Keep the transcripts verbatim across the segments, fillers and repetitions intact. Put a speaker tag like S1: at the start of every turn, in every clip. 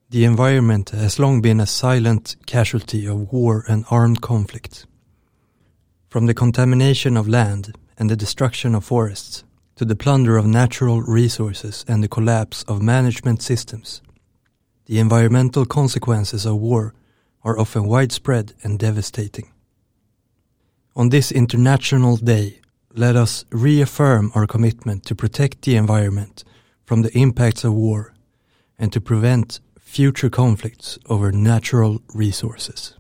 S1: The environment has long been a silent casualty of war and armed conflict. From the contamination of land and the destruction of forests, to the plunder of natural resources and the collapse of management systems, the environmental consequences of war are often widespread and devastating. On this International Day, let us reaffirm our commitment to protect the environment from the impacts of war and to prevent future conflicts over natural resources.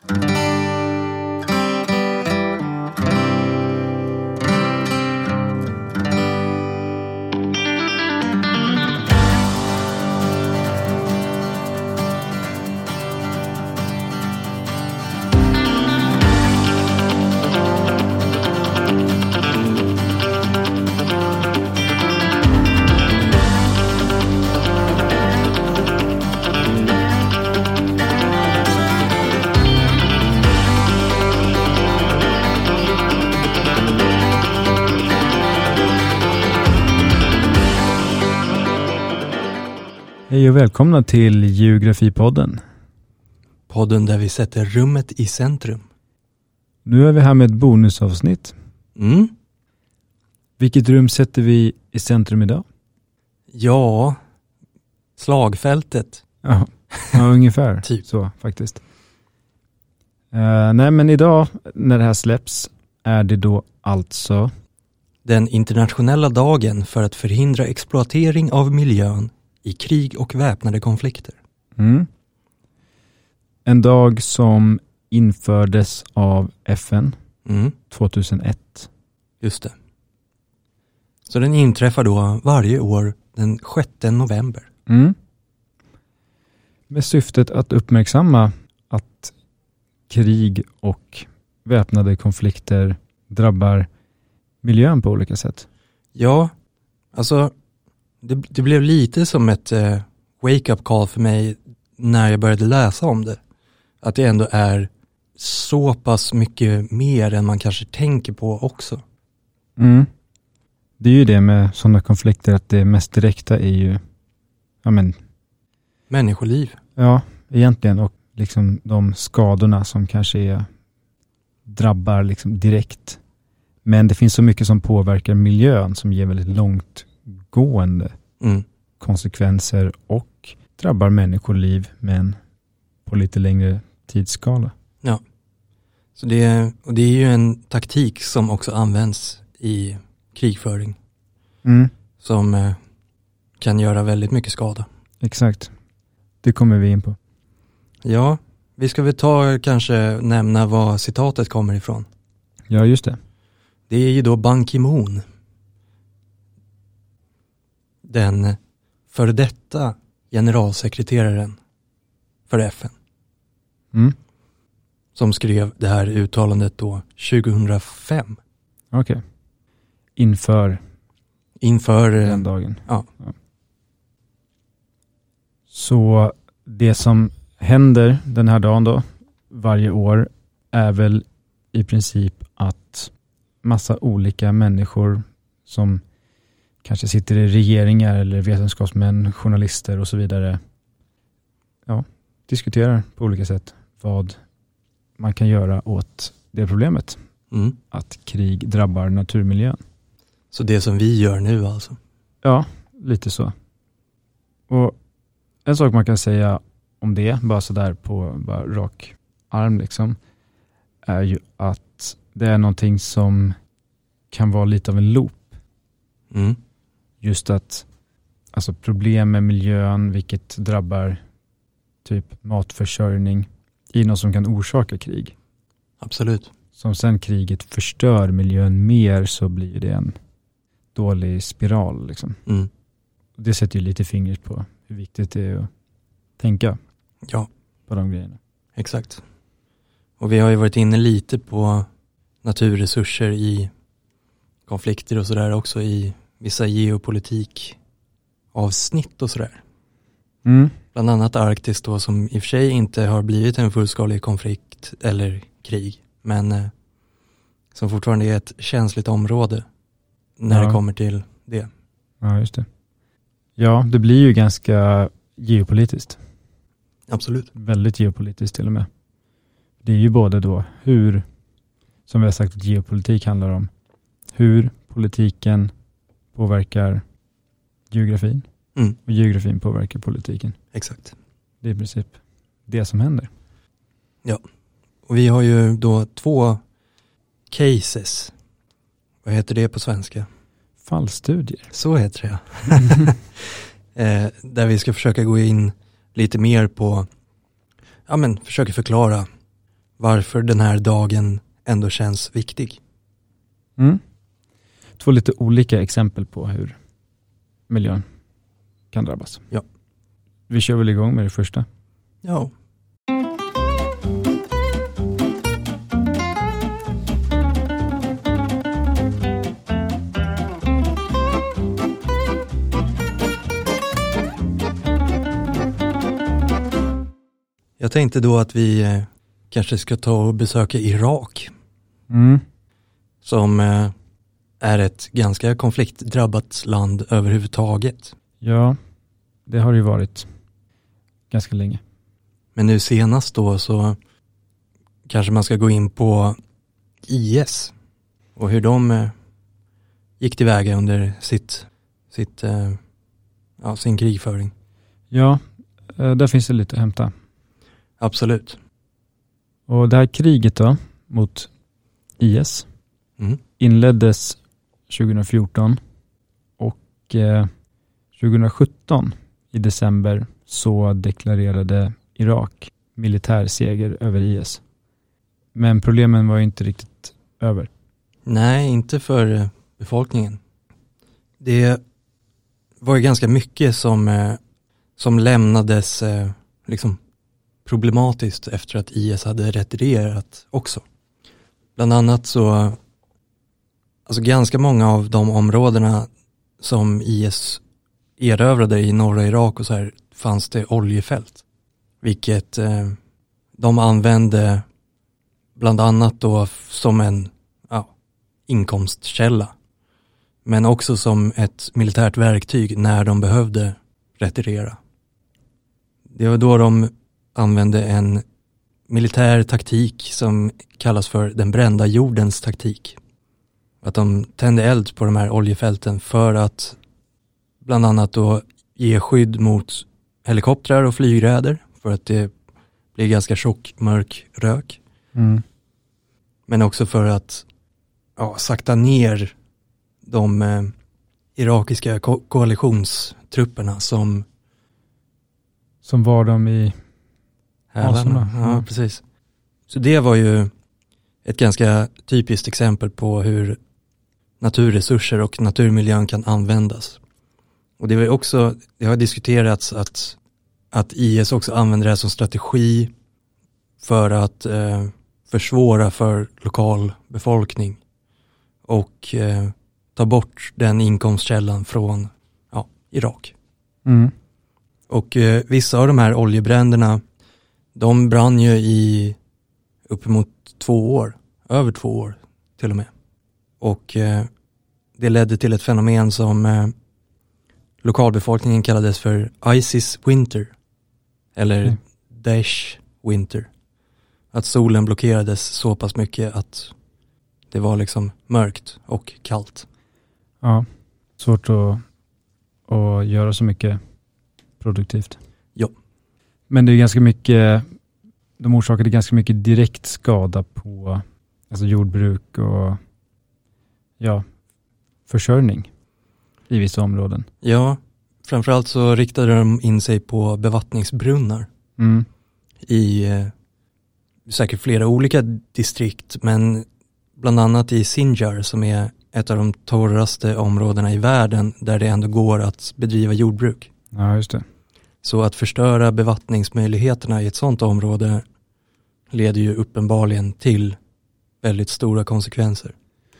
S2: Hej och välkomna till Geografipodden.
S1: Podden där vi sätter rummet i centrum.
S2: Nu är vi här med ett bonusavsnitt.
S1: Mm.
S2: Vilket rum sätter vi i centrum idag?
S1: Ja, slagfältet.
S2: Ja, ja ungefär
S1: typ.
S2: Så faktiskt. Uh, nej men idag när det här släpps är det då alltså
S1: den internationella dagen för att förhindra exploatering av miljön i krig och väpnade konflikter.
S2: Mm. En dag som infördes av F N
S1: mm.
S2: tjugohundraett.
S1: Just det. Så den inträffar då varje år den sjätte november.
S2: Mm. Med syftet att uppmärksamma att krig och väpnade konflikter drabbar miljön på olika sätt.
S1: Ja, alltså det, det blev lite som ett eh, wake-up call för mig när jag började läsa om det. Att det ändå är så pass mycket mer än man kanske tänker på också.
S2: Mm. Det är ju det med sådana konflikter att det mest direkta är ju ja men,
S1: människoliv.
S2: Ja, egentligen. Och liksom de skadorna som kanske är, drabbar liksom direkt. Men det finns så mycket som påverkar miljön som ger väldigt långtgående
S1: mm.
S2: konsekvenser och drabbar människoliv men på lite längre tidsskala.
S1: Ja, så det, och det är ju en taktik som också används i krigföring
S2: mm.
S1: som eh, kan göra väldigt mycket skada.
S2: Exakt, det kommer vi in på.
S1: Ja, vi ska väl ta kanske nämna vad citatet kommer ifrån.
S2: Ja, just det.
S1: Det är ju då Ban Ki-moon, den före detta generalsekreteraren för F N.
S2: Mm.
S1: Som skrev det här uttalandet då tjugohundrafem.
S2: Okej. Okay. Inför
S1: Inför
S2: den dagen.
S1: Ja.
S2: ja. Så det som händer den här dagen då varje år är väl i princip att massa olika människor som kanske sitter i regeringar eller vetenskapsmän, journalister och så vidare ja, diskuterar på olika sätt vad man kan göra åt det problemet.
S1: Mm.
S2: Att krig drabbar naturmiljön.
S1: Så det som vi gör nu alltså?
S2: Ja, lite så. Och en sak man kan säga om det, bara sådär på bara rak arm liksom, är ju att det är någonting som kan vara lite av en loop.
S1: Mm.
S2: Just att alltså problem med miljön, vilket drabbar typ matförsörjning i något som kan orsaka krig.
S1: Absolut.
S2: Som sen kriget förstör miljön mer så blir det en dålig spiral liksom.
S1: Mm.
S2: Det sätter ju lite fingret på hur viktigt det är att tänka
S1: ja.
S2: på de grejerna.
S1: Exakt. Och vi har ju varit inne lite på naturresurser i konflikter och sådär också i vissa geopolitik avsnitt och sådär.
S2: Mm.
S1: Bland annat Arktis då som i och för sig inte har blivit en fullskalig konflikt eller krig men eh, som fortfarande är ett känsligt område när
S2: ja.
S1: det kommer till det.
S2: Ja, just det. Ja, det blir ju ganska geopolitiskt.
S1: Absolut.
S2: Väldigt geopolitiskt till och med. Det är ju både då hur, som vi har sagt att geopolitik handlar om, hur politiken påverkar geografin
S1: Mm.
S2: och geografin påverkar politiken.
S1: Exakt.
S2: Det är i princip det som händer.
S1: Ja. Och vi har ju då två cases. Vad heter det på svenska?
S2: Fallstudier.
S1: Så heter det, ja. eh, där vi ska försöka gå in lite mer på, ja men försöka förklara varför den här dagen ändå känns viktig.
S2: Mm. Två lite olika exempel på hur miljön kan drabbas.
S1: Ja.
S2: Vi kör väl igång med det första.
S1: Ja. Jag tänkte då att vi eh, kanske ska ta och besöka Irak.
S2: Mm.
S1: Som eh, är ett ganska konfliktdrabbat land överhuvudtaget.
S2: Ja, det har ju varit ganska länge.
S1: Men nu senast då så kanske man ska gå in på I S och hur de eh, gick tillväga under sitt, sitt, eh, ja, sin krigföring.
S2: Ja, eh, där finns det lite att hämta.
S1: Absolut.
S2: Och det här kriget då mot I S
S1: Mm.
S2: inleddes tjugohundrafjorton och eh, tjugohundrasjutton i december så deklarerade Irak militärseger över I S. Men problemen var ju inte riktigt över.
S1: Nej, inte för eh, befolkningen. Det var ju ganska mycket som, eh, som lämnades eh, liksom problematiskt efter att I S hade retirerat också. Bland annat så, alltså ganska många av de områdena som I S erövrade i norra Irak och så här fanns det oljefält. Vilket eh, de använde bland annat då som en ja, inkomstkälla. Men också som ett militärt verktyg när de behövde retirera. Det var då de använde en militär taktik som kallas för den brända jordens taktik. Att de tände eld på de här oljefälten för att bland annat då ge skydd mot helikoptrar och flygräder för att det blir ganska tjock, mörk rök.
S2: Mm.
S1: Men också för att ja, sakta ner de eh, irakiska ko- koalitionstrupperna som
S2: Som var de i
S1: härvarna. Ja,
S2: Mm.
S1: precis. Så det var ju ett ganska typiskt exempel på hur naturresurser och naturmiljön kan användas. Och det var också, det har diskuterats att, att I S också använder det här som strategi för att eh, försvåra för lokal befolkning och eh, ta bort den inkomstkällan från ja, Irak.
S2: Mm.
S1: Och eh, vissa av de här oljebränderna, de brann ju i uppemot två år, över två år till och med. Och eh, det ledde till ett fenomen som eh, lokalbefolkningen kallades för ISIS winter eller
S2: Mm.
S1: Daesh winter. Att solen blockerades så pass mycket att det var liksom mörkt och kallt.
S2: Ja, svårt att, att göra så mycket produktivt.
S1: Ja.
S2: Men det är ganska mycket, de orsakade ganska mycket direkt skada på alltså jordbruk och ja, försörjning i vissa områden.
S1: Ja, framförallt så riktade de in sig på bevattningsbrunnar
S2: Mm.
S1: i eh, säkert flera olika distrikt, men bland annat i Sinjar som är ett av de torraste områdena i världen där det ändå går att bedriva jordbruk.
S2: Ja, just det.
S1: Så att förstöra bevattningsmöjligheterna i ett sådant område leder ju uppenbarligen till väldigt stora konsekvenser.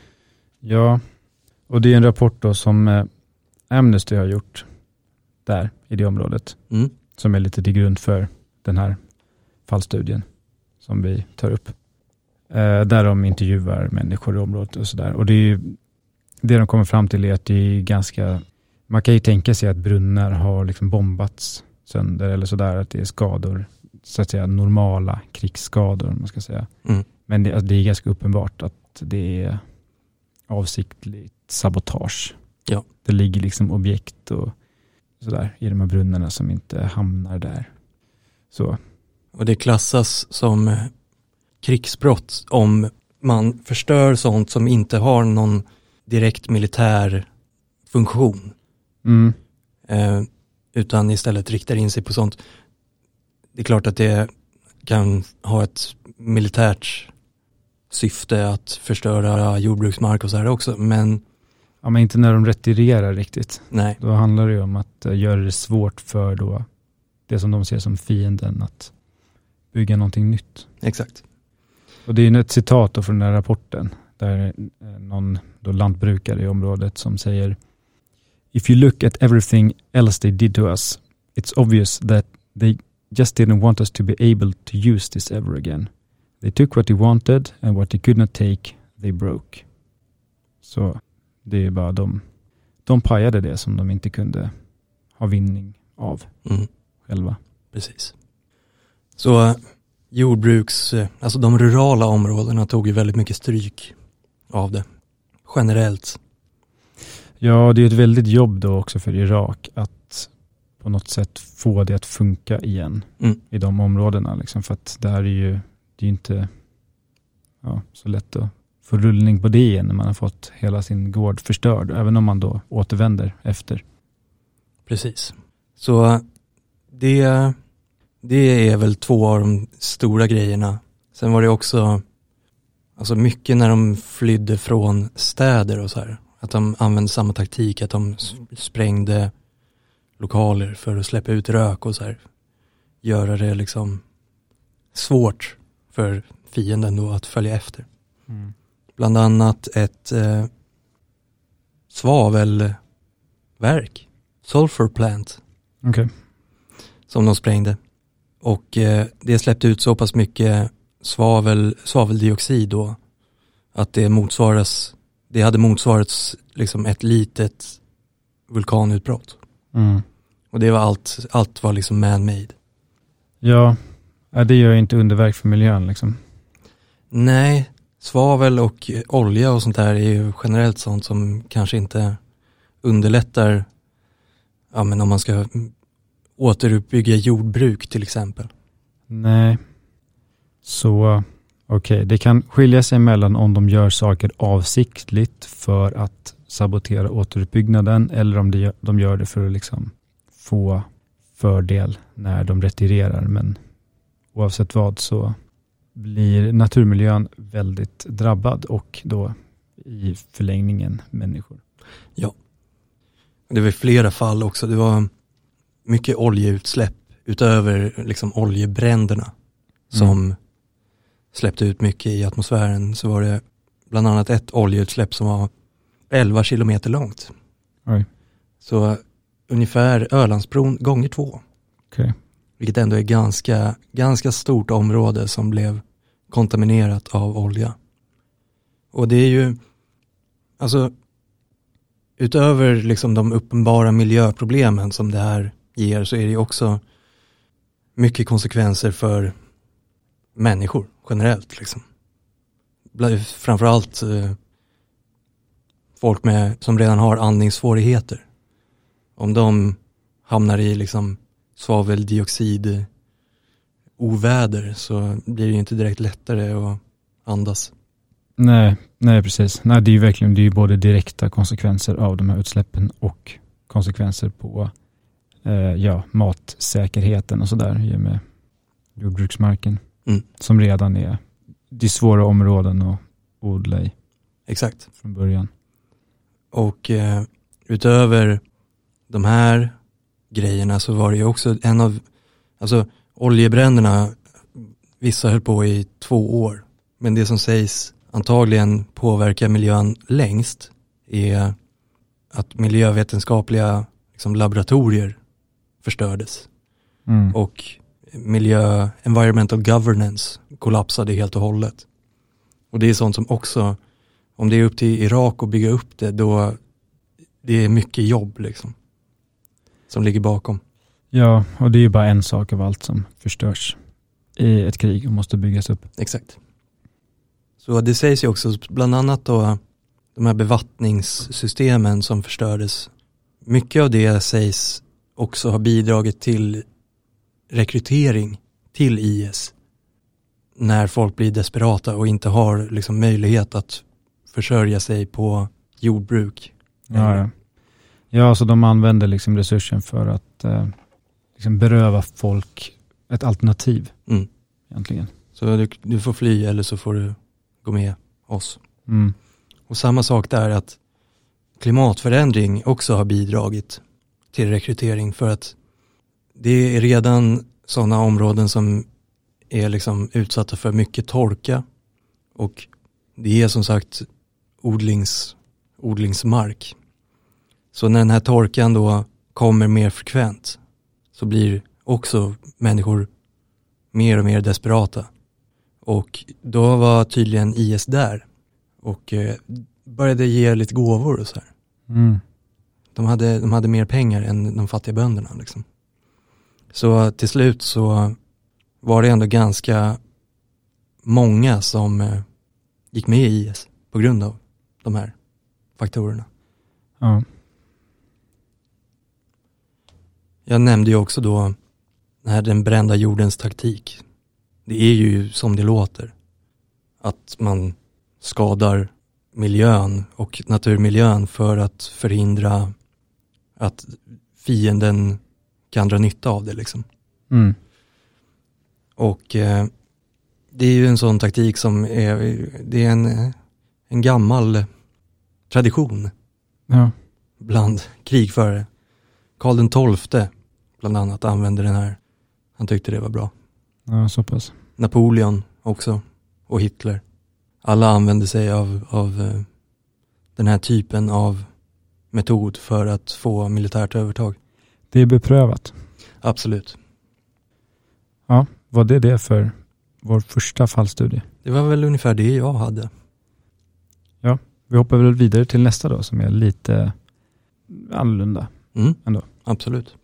S2: Ja, och det är en rapport då som eh, Amnesty har gjort där i det området
S1: Mm.
S2: som är lite till grund för den här fallstudien som vi tar upp. Eh, där de intervjuar människor i området och sådär. Och det är ju, det de kommer fram till är att det är ganska, man kan ju tänka sig att brunnar har liksom bombats sönder eller sådär, att det är skador så att säga normala krigsskador, om man ska säga.
S1: Mm.
S2: Men det, alltså, det är ganska uppenbart att det är avsiktligt sabotage.
S1: Ja.
S2: Det ligger liksom objekt och sådär i de här brunnarna som inte hamnar där. Så.
S1: Och det klassas som krigsbrott om man förstör sånt som inte har någon direkt militär funktion.
S2: Mm.
S1: Eh, utan istället riktar in sig på sånt. Det är klart att det kan ha ett militärt syfte att förstöra jordbruksmark och så här också, men
S2: Ja, men inte när de retirerar riktigt.
S1: nej.
S2: Då handlar det ju om att uh, göra det svårt för då det som de ser som fienden att bygga någonting nytt.
S1: Exakt.
S2: Och det är ju ett citat då från den här rapporten där uh, någon då lantbrukare i området som säger: If you look at everything else they did to us, it's obvious that they just didn't want us to be able to use this ever again. They took what they wanted and what they could not take, they broke. Så det är bara de, de pajade det som de inte kunde ha vinning av
S1: Mm.
S2: själva.
S1: Precis. Så eh, jordbruks, eh, alltså de rurala områdena tog ju väldigt mycket stryk av det. Generellt.
S2: Ja, det är ett väldigt jobb då också för Irak att på något sätt få det att funka igen
S1: Mm.
S2: i de områdena. Liksom, för att det här är ju det är inte ja, så lätt att få rullning på det igen när man har fått hela sin gård förstörd. Även om man då återvänder efter.
S1: Precis. Så det, det är väl två av de stora grejerna. Sen var det också alltså mycket när de flydde från städer och så här. Att de använde samma taktik, att de sprängde lokaler för att släppa ut rök och så här. Göra det liksom svårt för fienden då att följa efter.
S2: Mm.
S1: Bland annat ett eh, svavelverk, sulfur plant,
S2: Okej.
S1: som de sprängde. Och eh, det släppte ut så pass mycket svavel, svaveldioxid då att det motsvaras, det hade motsvarats liksom ett litet vulkanutbrott.
S2: Mm.
S1: Och det var allt, allt var liksom man-made.
S2: Ja, ja, det gör inte underverk för miljön liksom.
S1: Nej, svavel och olja och sånt där är ju generellt sånt som kanske inte underlättar, ja men om man ska återuppbygga jordbruk till exempel.
S2: Nej. Så okej, okay. Det kan skilja sig mellan om de gör saker avsiktligt för att sabotera återuppbyggnaden eller om de gör, de gör det för att liksom få fördel när de retirerar. Men oavsett vad så blir naturmiljön väldigt drabbad och då i förlängningen människor.
S1: Ja, det var flera fall också. Det var mycket oljeutsläpp utöver liksom oljebränderna som mm. släppte ut mycket i atmosfären. Så var det bland annat ett oljeutsläpp som var elva kilometer långt.
S2: Oj.
S1: Så ungefär Ölandsbron gånger två.
S2: Okay.
S1: Vilket ändå är ganska, ganska stort område som blev kontaminerat av olja. Och det är ju, alltså utöver liksom de uppenbara miljöproblemen som det här ger så är det ju också mycket konsekvenser för människor generellt liksom. Framförallt eh, folk med, som redan har andningssvårigheter. Om de hamnar i liksom svaveldioxid oväder så blir det ju inte direkt lättare att andas.
S2: Nej, nej precis. Nej, det är ju verkligen det är ju både direkta konsekvenser av de här utsläppen och konsekvenser på eh, ja, matsäkerheten och sådär med jordbruksmarken
S1: mm.
S2: som redan är de svåra områden att odla i.
S1: Exakt.
S2: Från början.
S1: Och eh, utöver de här grejerna så var det ju också en av, alltså oljebränderna, vissa höll på i två år. Men det som sägs antagligen påverkar miljön längst är att miljövetenskapliga liksom, laboratorier förstördes.
S2: Mm.
S1: Och miljö, environmental governance kollapsade helt och hållet. Och det är sånt som också, om det är upp till Irak att bygga upp det, då det är mycket jobb liksom som ligger bakom.
S2: Ja, och det är ju bara en sak av allt som förstörs i ett krig och måste byggas upp.
S1: Exakt. Så det sägs ju också, bland annat då, de här bevattningssystemen som förstördes. Mycket av det sägs också ha bidragit till rekrytering till I S. När folk blir desperata och inte har liksom möjlighet att försörja sig på jordbruk.
S2: Ja, ja. ja så de använder liksom resursen för att eh, liksom beröva folk ett alternativ.
S1: Mm.
S2: Egentligen.
S1: Så du, du får fly eller så får du gå med oss.
S2: Mm.
S1: Och samma sak där att klimatförändring också har bidragit till rekrytering, för att det är redan sådana områden som är liksom utsatta för mycket torka, och det är som sagt odlings, odlingsmark. Så när den här torkan då kommer mer frekvent så blir också människor mer och mer desperata. Och då var tydligen I S där och eh, började ge lite gåvor och så här.
S2: Mm.
S1: De hade, de hade mer pengar än de fattiga bönderna liksom. Så till slut så var det ändå ganska många som eh, gick med i I S på grund av de här faktorerna.
S2: Ja.
S1: Jag nämnde ju också då den här den brända jordens taktik. Det är ju som det låter. Att man skadar miljön och naturmiljön för att förhindra att fienden kan dra nytta av det liksom.
S2: Mm.
S1: Och eh, det är ju en sån taktik som är, det är en, en gammal tradition
S2: Ja.
S1: bland krigförare. Karl den tolfte bland annat använde den här. Han tyckte det var bra.
S2: Ja, så pass.
S1: Napoleon också och Hitler. Alla använde sig av, av eh, den här typen av metod för att få militärt övertag.
S2: Det är beprövat.
S1: Absolut.
S2: Ja, vad är det för vår första fallstudie?
S1: Det var väl ungefär det jag hade.
S2: Ja, vi hoppar väl vidare till nästa då som är lite annorlunda.
S1: Mm,
S2: ändå.
S1: Absolut.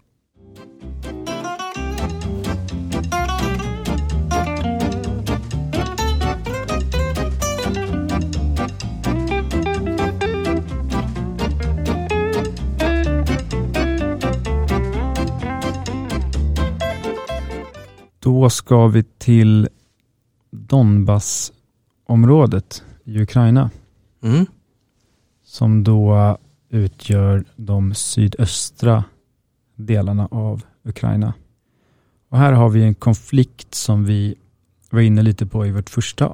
S2: Då ska vi till Donbassområdet i Ukraina.
S1: Mm.
S2: Som då utgör de sydöstra delarna av Ukraina. Och här har vi en konflikt som vi var inne lite på i vårt första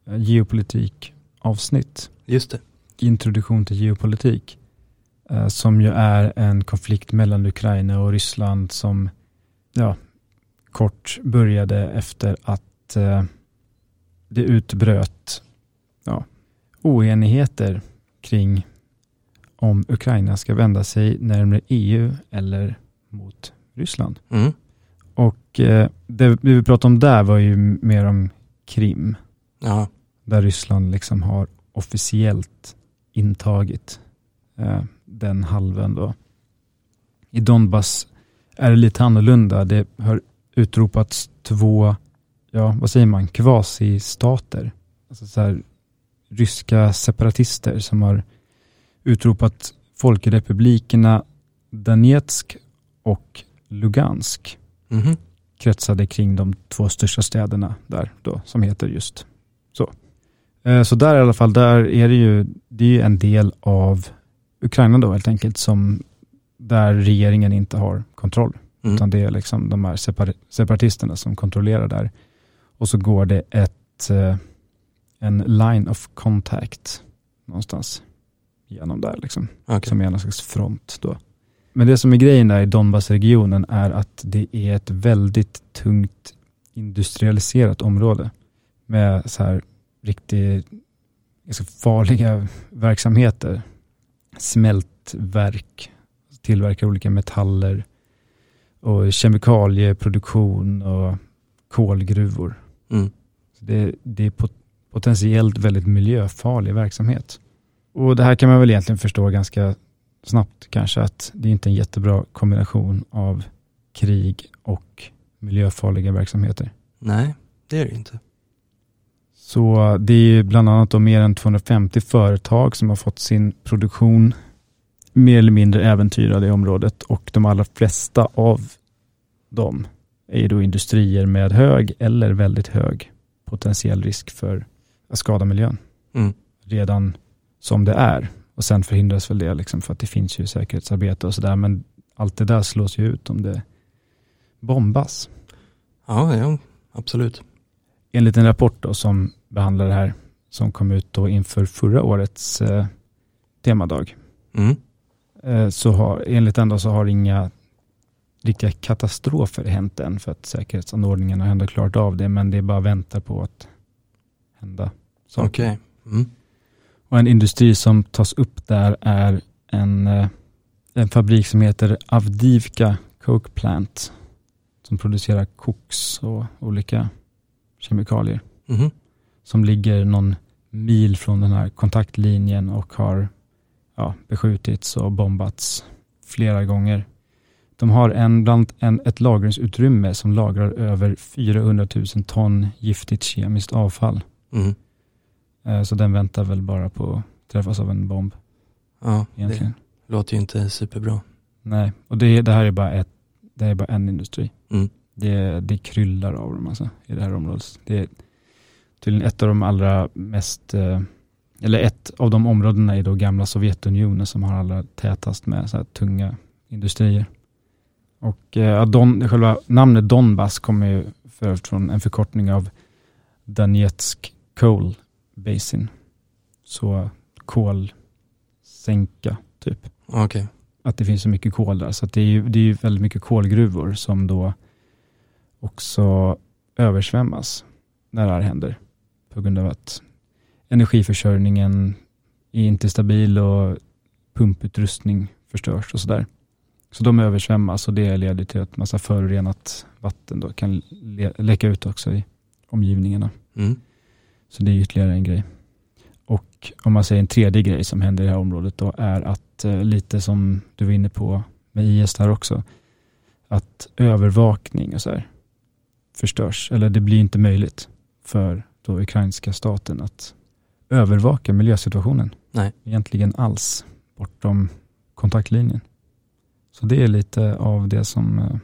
S2: geopolitik-avsnitt.
S1: Just det.
S2: Introduktion till geopolitik. Som ju är en konflikt mellan Ukraina och Ryssland som ja, kort började efter att eh, det utbröt ja, oenigheter kring om Ukraina ska vända sig närmare E U eller mot Ryssland.
S1: Mm.
S2: Och eh, det vi pratade om där var ju mer om Krim.
S1: Ja.
S2: Där Ryssland liksom har officiellt intagit eh, den halven då. I Donbass är det lite annorlunda. Det har utropats två, ja vad säger man, kvasistater. Alltså så här ryska separatister som har utropat folkrepublikerna Donetsk och Lugansk.
S1: Mm-hmm.
S2: Kretsade kring de två största städerna där då, som heter just så. Eh, så där i alla fall, där är det ju, det är ju en del av Ukraina då helt enkelt, som där regeringen inte har kontroll.
S1: Mm.
S2: Utan det är liksom de här separ- separatisterna som kontrollerar där. Och så går det ett eh, en line of contact någonstans genom där liksom.
S1: Okay.
S2: Som är en slags front då. Men det som är grejen där i Donbassregionen är att det är ett väldigt tungt industrialiserat område med så här riktigt ganska farliga verksamheter. Smältverk, tillverkar olika metaller och kemikalieproduktion och kolgruvor.
S1: Mm.
S2: Så det, det är pot- potentiellt väldigt miljöfarlig verksamhet. Och det här kan man väl egentligen förstå ganska snabbt kanske, att det är inte en jättebra kombination av krig och miljöfarliga verksamheter.
S1: Nej. det är det inte.
S2: Så det är bland annat då mer än tvåhundrafemtio företag som har fått sin produktion mer eller mindre äventyrad i området, och de allra flesta av dem är då industrier med hög eller väldigt hög potentiell risk för att skada miljön.
S1: Mm.
S2: Redan som det är. Och sen förhindras väl det liksom, för att det finns ju säkerhetsarbete och sådär, men allt det där slås ju ut om det bombas.
S1: Ja, ja, absolut.
S2: Enligt en rapport då som behandlar det här, som kom ut då inför förra årets eh, temadag,
S1: Mm.
S2: eh, så har, enligt den då så har inga riktiga katastrofer hänt än, för att säkerhetsanordningarna har ändå klarat av det, men det är bara väntar på att hända.
S1: Okej. Okay. Mm.
S2: Och en industri som tas upp där är en, eh, en fabrik som heter Avdiivka Coke Plant, som producerar koks och olika kemikalier.
S1: Mm.
S2: Som ligger någon mil från den här kontaktlinjen och har ja, beskjutits och bombats flera gånger. De har en, bland, en, ett lagringsutrymme som lagrar över fyrahundratusen ton giftigt kemiskt avfall.
S1: Mm.
S2: Eh, så den väntar väl bara på att träffas av en bomb.
S1: Ja,
S2: egentligen.
S1: Det låter ju inte superbra.
S2: Nej, och det, det här är bara, ett, det är bara en industri.
S1: Mm.
S2: Det, det kryllar av dem alltså, i det här området. Det är tydligen ett av de allra mest, eh, eller ett av de områdena i då gamla Sovjetunionen som har allra tätast med så här tunga industrier. Och eh, Don, själva namnet Donbass kommer ju för, från en förkortning av Donetsk Coal Basin. Så kolsänka typ.
S1: Okej. Okay.
S2: Att det finns så mycket kol där. Så att det är ju det är ju väldigt mycket kolgruvor som då också översvämmas när det här händer. På grund av att energiförsörjningen är inte stabil och pumputrustning förstörs och sådär. Så de översvämmas, och det leder till att massa förorenat vatten då kan le- läcka ut också i omgivningarna.
S1: Mm.
S2: Så det är ytterligare en grej. Och om man säger en tredje grej som händer i det här området då är att eh, lite som du var inne på med I S där också, att övervakning och så här förstörs. Eller det blir inte möjligt för då ukrainska staten att övervaka miljösituationen.
S1: Nej.
S2: Egentligen alls bortom kontaktlinjen. Så det är lite av det som eh,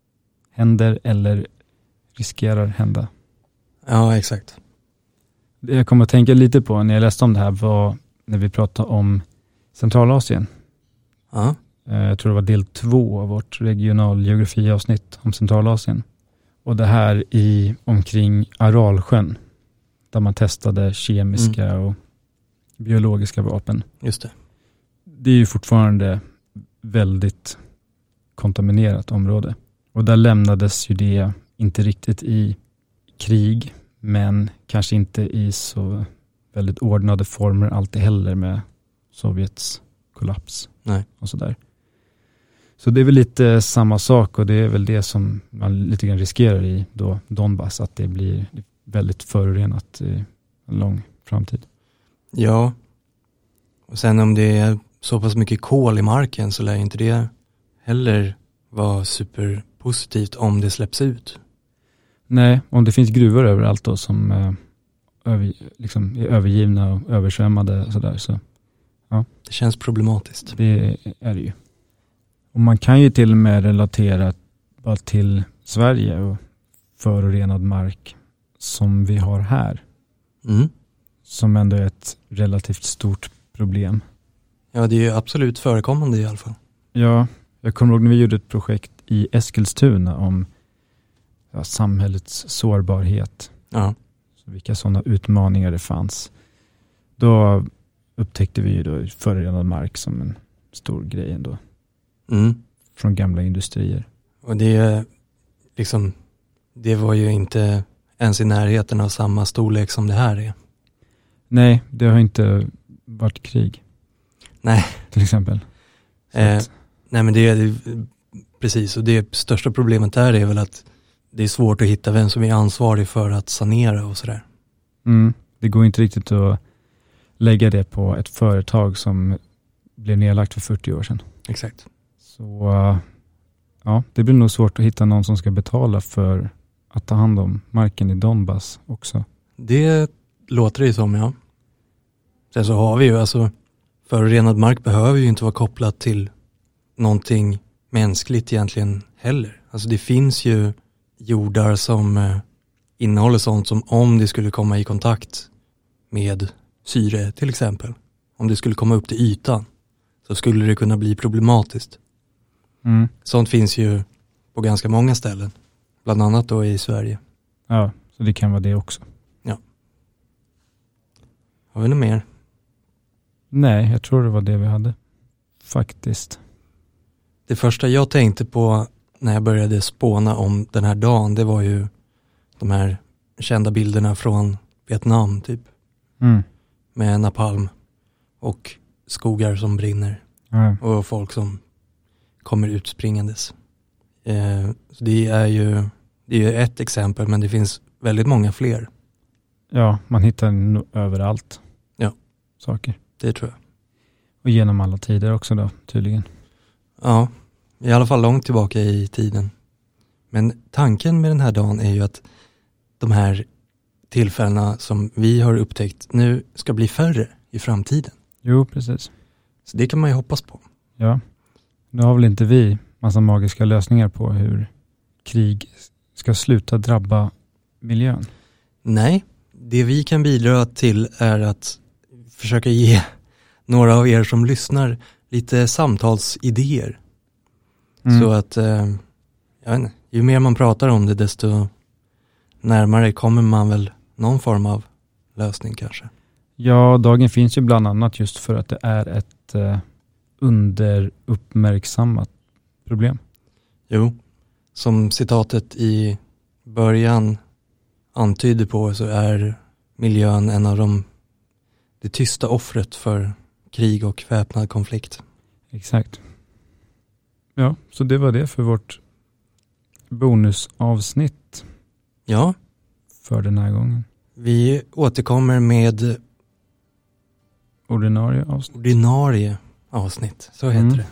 S2: händer eller riskerar hända.
S1: Ja, exakt.
S2: Det jag kommer att tänka lite på när jag läste om det här var när vi pratade om Centralasien.
S1: Ja.
S2: Eh, jag tror det var del två av vårt regionalgeografiavsnitt om Centralasien. Och det här i omkring Aralsjön, där man testade kemiska mm. och biologiska vapen.
S1: Just det.
S2: Det är ju fortfarande väldigt kontaminerat område. Och där lämnades ju det inte riktigt i krig, men kanske inte i så väldigt ordnade former alltid heller med Sovjets kollaps.
S1: Nej.
S2: Och sådär. Så det är väl lite samma sak, och det är väl det som man lite grann riskerar i då Donbass, att det blir väldigt förorenat i en lång framtid.
S1: Ja, och sen om det är så pass mycket kol i marken så lär inte det heller vara superpositivt om det släpps ut.
S2: Nej, om det finns gruvor överallt då som eh, över, liksom är övergivna och översvämmade och sådär, så ja.
S1: Det känns problematiskt.
S2: Det är det ju. Och man kan ju till och med relatera bara till Sverige och förorenad mark som vi har här.
S1: Mm.
S2: Som ändå är ett relativt stort problem.
S1: Ja, det är ju absolut förekommande i alla fall.
S2: Ja, jag kommer ihåg när vi gjorde ett projekt i Eskilstuna om ja, samhällets sårbarhet.
S1: Ja.
S2: Så vilka sådana utmaningar det fanns. Då upptäckte vi ju då förorenad mark som en stor grej ändå.
S1: Mm.
S2: Från gamla industrier.
S1: Och det liksom, det var ju inte ens i närheten av samma storlek som det här är.
S2: Nej, det har inte varit krig.
S1: Nej.
S2: Till exempel.
S1: Eh, nej men det är precis, och det största problemet där är väl att det är svårt att hitta vem som är ansvarig för att sanera och sådär.
S2: Mm, det går inte riktigt att lägga det på ett företag som blev nedlagt för fyrtio år sedan.
S1: Exakt.
S2: Så ja, det blir nog svårt att hitta någon som ska betala för att ta hand om marken i Donbass också.
S1: Det låter det som, ja. Sen så har vi ju, alltså förorenad mark behöver ju inte vara kopplat till någonting mänskligt egentligen heller. Alltså det finns ju jordar som eh, innehåller sånt som om det skulle komma i kontakt med syre till exempel, om det skulle komma upp till ytan, så skulle det kunna bli problematiskt.
S2: Mm.
S1: Sånt finns ju på ganska många ställen, bland annat då i Sverige.
S2: Ja, så det kan vara det också.
S1: Ja. Har vi något mer?
S2: Nej, jag tror det var det vi hade. Faktiskt.
S1: Det första jag tänkte på när jag började spåna om den här dagen, det var ju de här kända bilderna från Vietnam typ.
S2: Mm.
S1: Med napalm och skogar som brinner.
S2: Ja.
S1: Och folk som kommer utspringandes. Eh, så det är ju det är ju ett exempel, men det finns väldigt många fler.
S2: Ja, man hittar no- överallt.
S1: Ja.
S2: Saker.
S1: Det tror jag.
S2: Och genom alla tider också då, tydligen.
S1: Ja, i alla fall långt tillbaka i tiden. Men tanken med den här dagen är ju att de här tillfällena som vi har upptäckt nu ska bli färre i framtiden.
S2: Jo, precis.
S1: Så det kan man ju hoppas på.
S2: Ja. Nu har väl inte vi massa magiska lösningar på hur krig ska sluta drabba miljön.
S1: Nej, det vi kan bidra till är att försöka ge några av er som lyssnar lite samtalsidéer.
S2: Mm.
S1: Så att eh, jag vet inte, ju mer man pratar om det, desto närmare kommer man väl någon form av lösning kanske.
S2: Ja, dagen finns ju bland annat just för att det är ett eh, underuppmärksammat problem.
S1: Jo, som citatet i början antyder på, så är miljön en av de det tysta offret för krig och väpnad konflikt.
S2: Exakt. Ja, så det var det för vårt bonusavsnitt
S1: Ja,
S2: för den här gången.
S1: vi återkommer med
S2: Ordinarie avsnitt.
S1: ordinarie avsnitt, så heter
S2: Mm.
S1: det.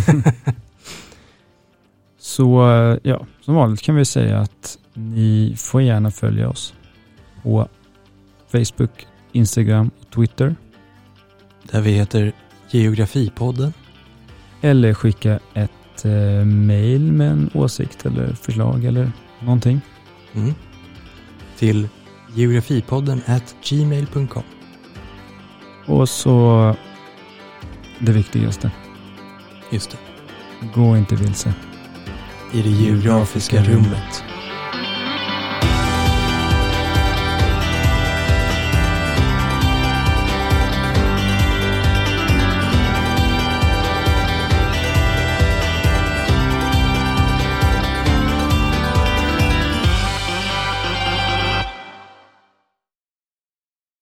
S2: Så ja, som vanligt kan vi säga att ni får gärna följa oss på Facebook, Instagram och Twitter.
S1: Där vi heter Geografipodden.
S2: Eller skicka ett eh, mail med en åsikt eller förslag eller någonting.
S1: Mm. Till geografipodden at gmail dot com.
S2: Och så det viktigaste.
S1: Just det.
S2: Gå inte vilse.
S1: I det geografiska rummet.